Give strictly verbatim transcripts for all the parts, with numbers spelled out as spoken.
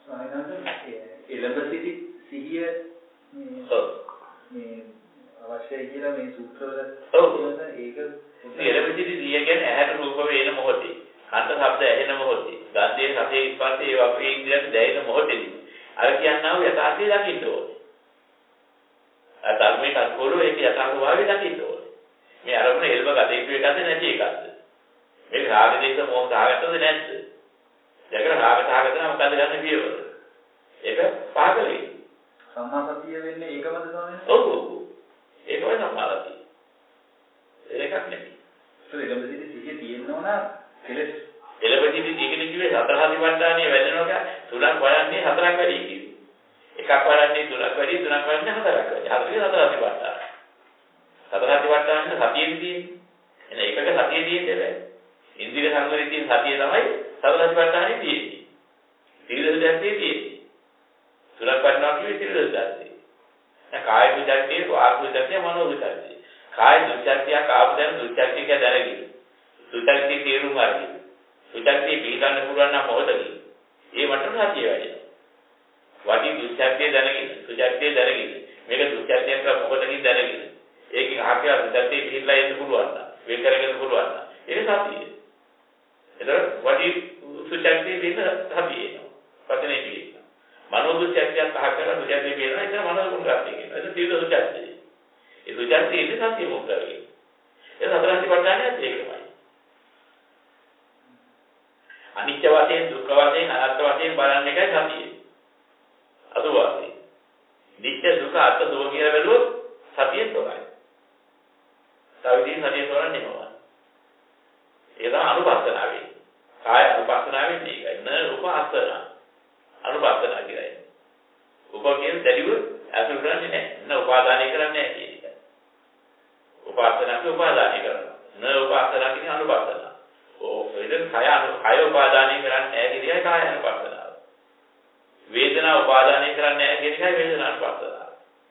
ස්වාමීනාට එළඹ සිටි සිහිය මේ මේ අවශ්‍යයි කියලා මේ සූත්‍රවල තියෙන ඒක එළඹ සිටි සිහිය කියන්නේ ඇහැට රූප වේන මොහොතේ, කන්ට ශබ්ද ඇහෙන මොහොතේ, ගන්ධයේ රසයේ ස්පර්ශයේ ඒ වගේ ඉන්ද්‍රියන් දැනෙන මොහොතේදී අර කියනවා යථාර්ථය දකින්න ඕනේ. අර ධර්මයේ කල්පෝලෝ ඒක යථාර්ථභාවය දකින්න ඕනේ. මේ අරමුණ එල්බ ගත යුතු එකක්ද නැති එකක්ද? මේක රාග දේශ මොහ සාගතද නැද්ද? දෙකර රාග සාගත නම් මොකද ගන්න පියවර? ඒක පාගලයි. සම්මා සතිය වෙන්නේ ඒකමද ස්වාමීනි? ඔව් ඔව්. ඒකම සම්මා සතිය. ඒකක් නෙමෙයි. ඒ එළඹ සිටි සිහිය තියෙනවා නම් කෙලස් එළඹ සිටි සිහිය කිව්වේ සතර හදිවණ්ඩානිය වැඩෙනවා තුනක් වඩන්නේ හතරක් වැඩි කිව්වේ. එකක් වඩන්නේ තුනක් වැඩි තුනක් වඩන්නේ හතරක් වැඩි. හතරේ සතර හදිවණ්ඩාන. සතර හදිවණ්ඩානේ සතියෙදි තියෙන්නේ. එන එකක සතිය තියෙන්නේ නැහැ. ඉන්ද්‍රිය සංවරයේ තියෙන සතිය තමයි සතර හදිවණ්ඩානේ තියෙන්නේ. සීලද දැක්කේ තියෙන්නේ. තුනක් වඩනවා කිව්වේ සීලද දැක්කේ. දැන් කාය විචක්තිය, වාග් විචක්තිය, මනෝ විචක්තිය. කාය දුක්ඛත්‍ය කාම දැන දුක්ඛත්‍ය කිය දැනගන්න. දුක්ඛත්‍ය තේරුම් ගන්න. දුක්ඛත්‍ය පිළිගන්න පුළුවන් නම් මොකටද? ඒ මටම සතිය වැඩෙනවා. වටි දුක්ඛත්‍ය දැනගන්න. දුක්ඛත්‍ය දැනගන්න. මේක දුක්ඛත්‍ය කියලා මොකටද දැනගන්න. ඒකෙන් ආඛ්‍යා දුක්ඛත්‍ය පිළිලා ඉන්න පුළුවන් නම්, වේ කරගෙන පුළුවන් නම්. ඒක සතිය. එතකොට වටි දුක්ඛත්‍ය දෙන්න සතිය එනවා. පතනේ පිළිගන්න. මනෝ දුක්ඛත්‍ය පහ කරලා දුක්ඛත්‍ය පිළිලා ඒක මනෝ දුක්ඛත්‍ය කියනවා. ඒක තීව්‍ර දුක්ඛත්‍ය. ඒ දුජාති ඉන්නේ සතිය මොකද වෙන්නේ? ඒ සතරන්ති වර්ධනයත් ඒකමයි. අනිත්‍ය වශයෙන්, දුක්ඛ වශයෙන්, අනාත්ම වශයෙන් බලන්න එකයි සතිය. අදුවාසේ. නිත්‍ය දුක්ඛ අත් දුක කියලා බැලුවොත් සතියෙන් තොරයි. සවිදීන් සතිය තොරන්නේ මොනවද? ඒක තමයි අනුපස්සනාවේ. කාය අනුපස්සනාවේ මේකයි. න උපාසන. අනුපස්සනා කියයි. උපකේන දෙලිව අසුර කරන්නේ නැහැ. න උපාදානය කරන්නේ නැහැ කියන එක. උපාසනාක උපාදානය කරනවා. න උපාසනා කියන්නේ අනුපස්සන. ඕ වේදන කය අනු කය උපාදානය කරන්නේ නැහැ කියන එකයි කාය අනුපස්සනාව. වේදනා උපාදානය කරන්නේ නැහැ කියන එකයි වේදනා අනුපස්සනාව.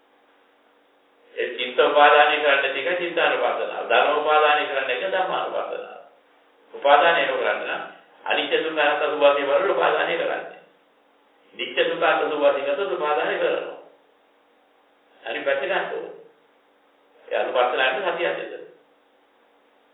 ඒ චිත්ත උපාදානය කරන්නේ දෙක චිත්ත අනුපස්සනාව. ධර්ම උපාදානය කරන්නේ එක ධම්ම අනුපස්සනාව. උපාදානය කරන්නේ නම් අනිත්‍ය දුක්ඛ අනාත්ම ස්වභාවය වල උපාදානය කරන්නේ. නිත්‍ය දුක්ඛ අනාත්ම ස්වභාවයකට උපාදානය කරනවා. අනිත් පැත්තට ගන්න ඕනේ. ඒ අනුපස්සනාවට සතියක් දෙන්න.